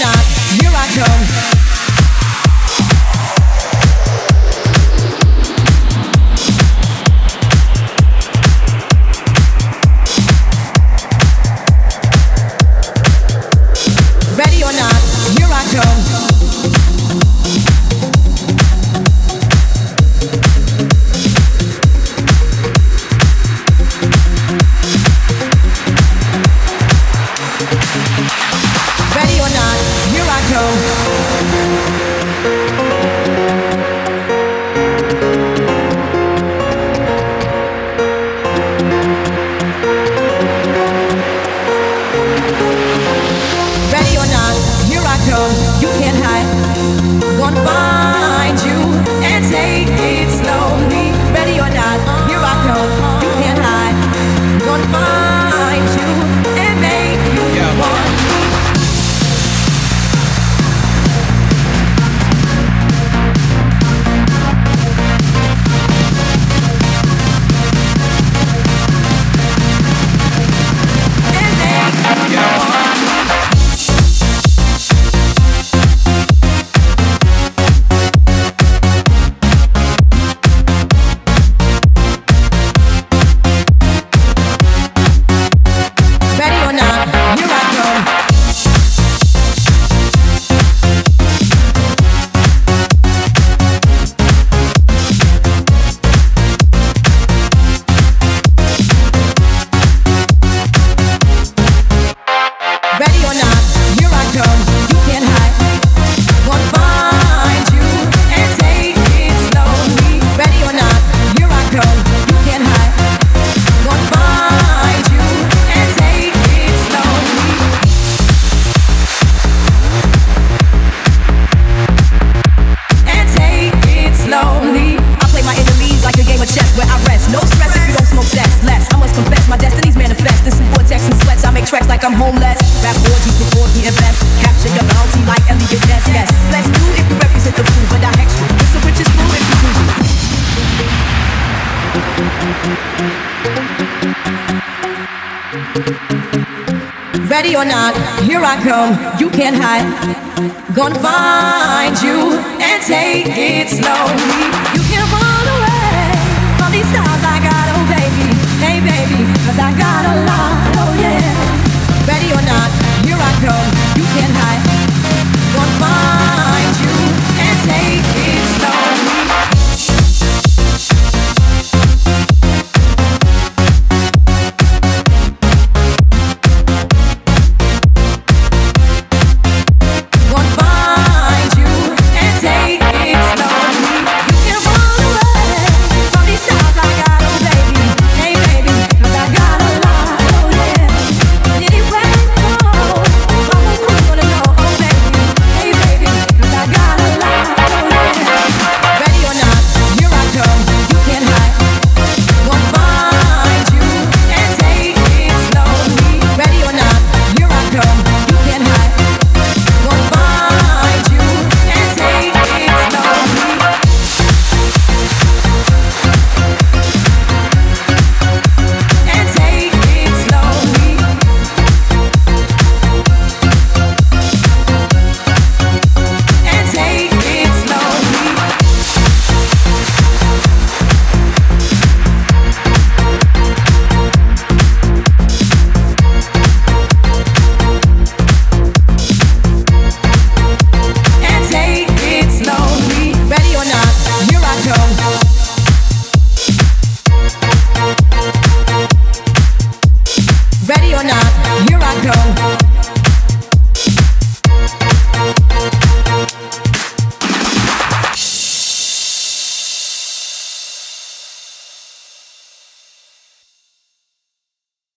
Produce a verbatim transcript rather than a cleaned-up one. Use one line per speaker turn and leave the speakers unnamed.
not, here I come. Ready or not, here I come. Ready or not, here I come. Ready or not, here I come. You can't hide. Gonna find you and take it slowly. Ready or not, here I come. You can't hide. Gonna find you and make you yeah. want. And make you yeah. want. Ready or not, here I come. You can't hide. Gonna find you and take it slowly. Ready or not, here I come. You can't hide. Gonna find you and take it slowly. And take it slowly. I play my enemies like a game of chess where I rest. No stress if you don't smoke sex. Less, I must confess my destiny's manifest. In some vortex and sweats, I make tracks like I'm homeless. Rap orgies before we invest. Capture your bounty like Elliot Ness. Yes, let's do if you represent the food, but I hex you. It's the richest food if you do. Ready or not, here I come. You can't hide. Gonna find you and take it slowly. You can't run away from these stars I got, oh baby. Hey baby, cause I got a lot, oh yeah. Ready or not, here I come. You can't hide.